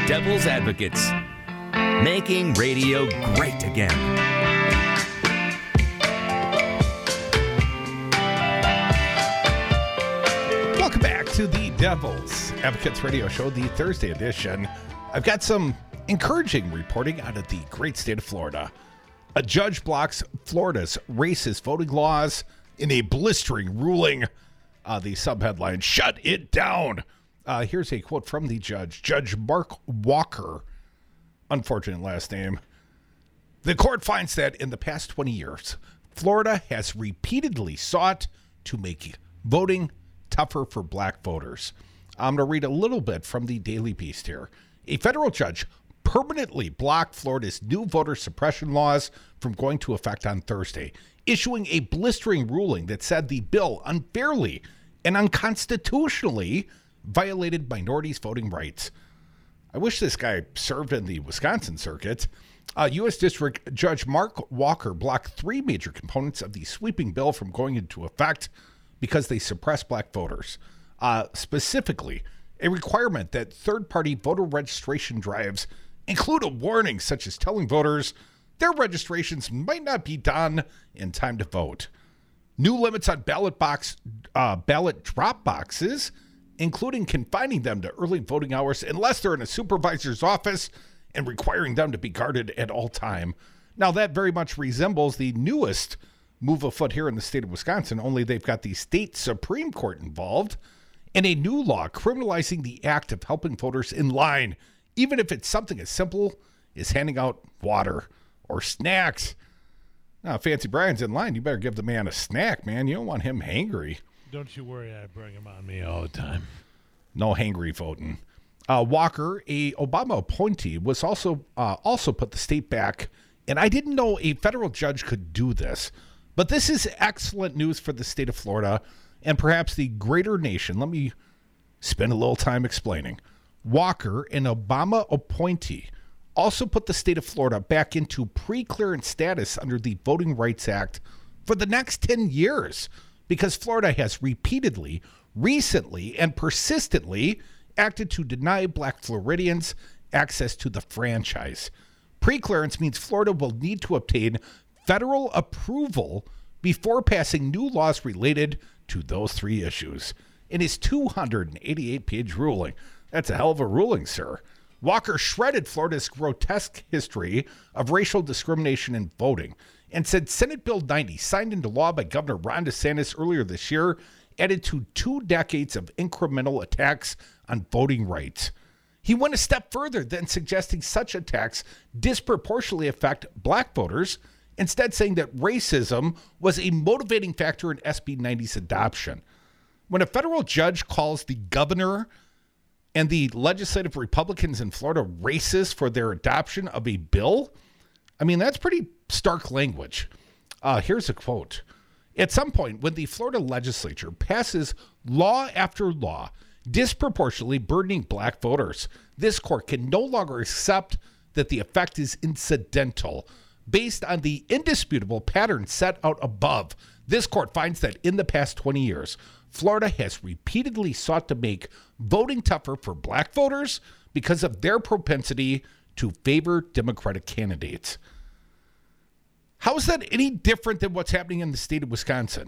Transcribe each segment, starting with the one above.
Devil's Advocates, making radio great again. Welcome back to the Devil's Advocates Radio Show, the Thursday edition. I've got some encouraging reporting out of the great state of Florida. A judge blocks Florida's racist voting laws in a blistering ruling. The subheadline, "Shut it down." Here's a quote from the judge, Judge Mark Walker. Unfortunate last name. The court finds that in the past 20 years, Florida has repeatedly sought to make voting tougher for black voters. I'm going to read a little bit from the Daily Beast here. A federal judge permanently blocked Florida's new voter suppression laws from going into effect on Thursday, issuing a blistering ruling that said the bill unfairly and unconstitutionally violated minorities' voting rights. I wish this guy served in the Wisconsin circuit. U.S. District Judge Mark Walker blocked three major components of the sweeping bill from going into effect because they suppress black voters. Specifically, a requirement that third-party voter registration drives include a warning such as telling voters their registrations might not be done in time to vote. New limits on ballot drop boxes, including confining them to early voting hours unless they're in a supervisor's office and requiring them to be guarded at all time. Now, that very much resembles the newest move afoot here in the state of Wisconsin, only they've got the state Supreme Court involved, and a new law criminalizing the act of helping voters in line, even if it's something as simple as handing out water or snacks. Now, Fancy Brian's in line. You better give the man a snack, man. You don't want him hangry. Don't you worry, I bring him on me all the time. No hangry voting. Walker, a Obama appointee, was also put the state back, and I didn't know a federal judge could do this, but this is excellent news for the state of Florida and perhaps the greater nation. Let me spend a little time explaining. Walker, an Obama appointee, also put the state of Florida back into pre-clearance status under the Voting Rights Act for the next 10 years because Florida has repeatedly, recently, and persistently acted to deny black Floridians access to the franchise. Pre-clearance means Florida will need to obtain federal approval before passing new laws related to those three issues. In his 288-page ruling, that's a hell of a ruling, sir. Walker shredded Florida's grotesque history of racial discrimination in voting and said Senate Bill 90, signed into law by Governor Ron DeSantis earlier this year, added to 2 decades of incremental attacks on voting rights. He went a step further than suggesting such attacks disproportionately affect black voters, instead saying that racism was a motivating factor in SB 90's adoption. When a federal judge calls the governor and the legislative Republicans in Florida racist for their adoption of a bill, I mean, that's pretty stark language. Here's a quote. At some point, when the Florida legislature passes law after law disproportionately burdening black voters, this court can no longer accept that the effect is incidental. Based on the indisputable pattern set out above, this court finds that in the past 20 years, Florida has repeatedly sought to make voting tougher for black voters because of their propensity to favor Democratic candidates. How is that any different than what's happening in the state of Wisconsin?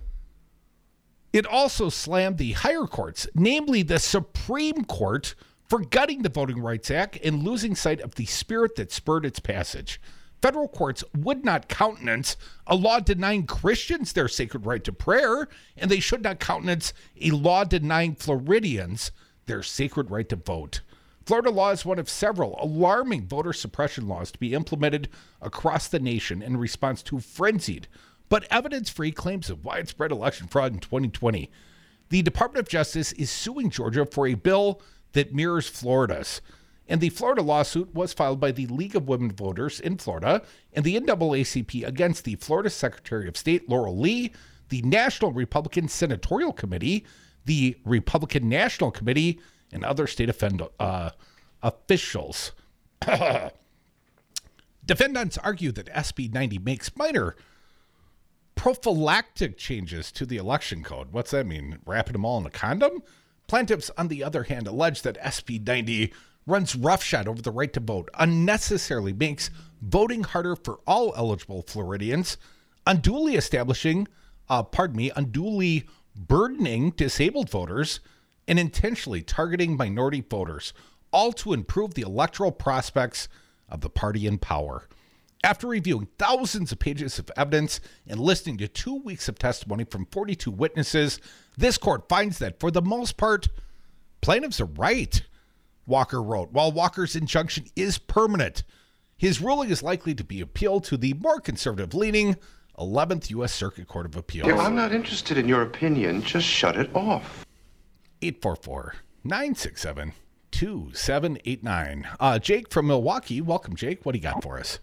It also slammed the higher courts, namely the Supreme Court, for gutting the Voting Rights Act and losing sight of the spirit that spurred its passage. Federal courts would not countenance a law denying Christians their sacred right to prayer, and they should not countenance a law denying Floridians their sacred right to vote. Florida law is one of several alarming voter suppression laws to be implemented across the nation in response to frenzied but evidence-free claims of widespread election fraud in 2020. The Department of Justice is suing Georgia for a bill that mirrors Florida's. And the Florida lawsuit was filed by the League of Women Voters in Florida and the NAACP against the Florida Secretary of State, Laurel Lee, the National Republican Senatorial Committee, the Republican National Committee, and other state officials. Defendants argue that SB 90 makes minor prophylactic changes to the election code. What's that mean? Wrapping them all in a condom? Plaintiffs, on the other hand, allege that SB 90 runs roughshod over the right to vote, unnecessarily makes voting harder for all eligible Floridians, unduly burdening disabled voters, and intentionally targeting minority voters, all to improve the electoral prospects of the party in power. After reviewing thousands of pages of evidence and listening to 2 weeks of testimony from 42 witnesses, this court finds that, for the most part, plaintiffs are right, Walker wrote. While Walker's injunction is permanent, his ruling is likely to be appealed to the more conservative-leaning 11th U.S. Circuit Court of Appeals. If I'm not interested in your opinion, just shut it off. 844-967-2789. Jake from Milwaukee. Welcome, Jake. What do you got for us?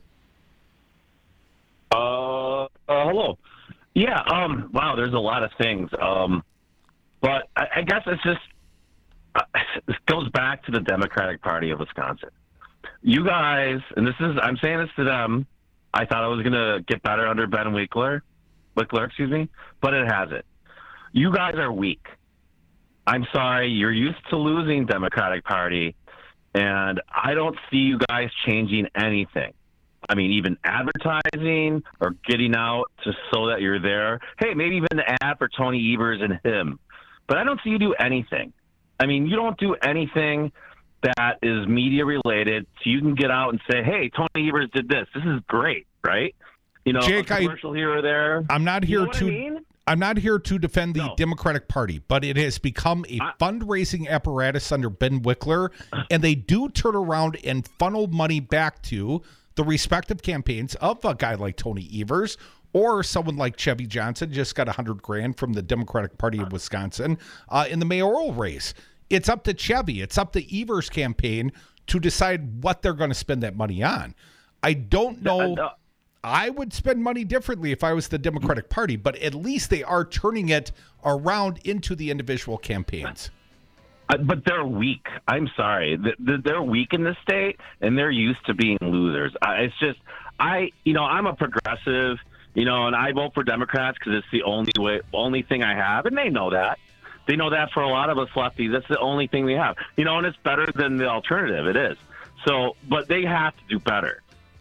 Hello. Yeah, wow, there's a lot of things. But I guess it's just, it goes back to the Democratic Party of Wisconsin. You guys, and I'm saying this to them, I thought it was going to get better under Ben Wickler, but it hasn't. You guys are weak. I'm sorry, you're used to losing Democratic Party, and I don't see you guys changing anything. I mean, even advertising or getting out so that you're there. Hey, maybe even the ad for Tony Evers and him. But I don't see you do anything. I mean, you don't do anything that is media related, so you can get out and say, hey, Tony Evers did this. This is great, right? You know, Jake, a commercial here or there. I'm not here I'm not here to defend the No. Democratic Party, but it has become a fundraising apparatus under Ben Wickler, and they do turn around and funnel money back to the respective campaigns of a guy like Tony Evers or someone like Chevy Johnson, just got $100,000 from the Democratic Party of Wisconsin in the mayoral race. It's up to Chevy. It's up to Evers' campaign to decide what they're going to spend that money on. I don't know. I would spend money differently if I was the Democratic Party, but at least they are turning it around into the individual campaigns. But they're weak. I'm sorry. They're weak in this state, and they're used to being losers. It's just, I'm a progressive, and I vote for Democrats because it's the only thing I have, and they know that. They know that for a lot of us lefties, that's the only thing we have. And it's better than the alternative. It is. So, but they have to do better.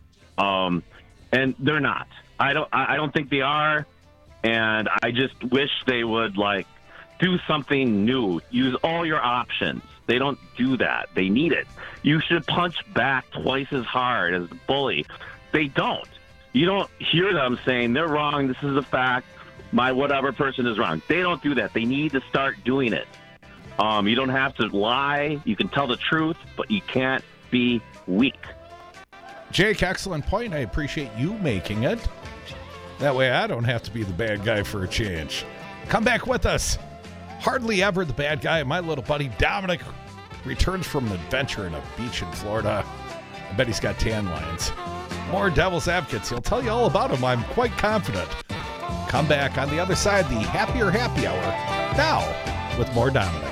And they're not. I don't think they are. And I just wish they would do something new. Use all your options. They don't do that. They need it. You should punch back twice as hard as the bully. They don't. You don't hear them saying they're wrong. This is a fact. My whatever person is wrong. They don't do that. They need to start doing it. You don't have to lie. You can tell the truth, but you can't be weak. Jake, excellent point. I appreciate you making it. That way I don't have to be the bad guy for a change. Come back with us. Hardly ever the bad guy. My little buddy Dominic returns from an adventure in a beach in Florida. I bet he's got tan lines. More Devil's Advocates. He'll tell you all about them, I'm quite confident. Come back on the other side, the Happier Happy Hour. Now, with more Dominic.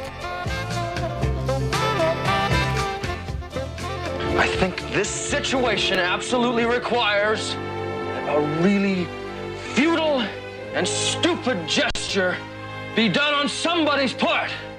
I think this situation absolutely requires a really futile and stupid gesture be done on somebody's part.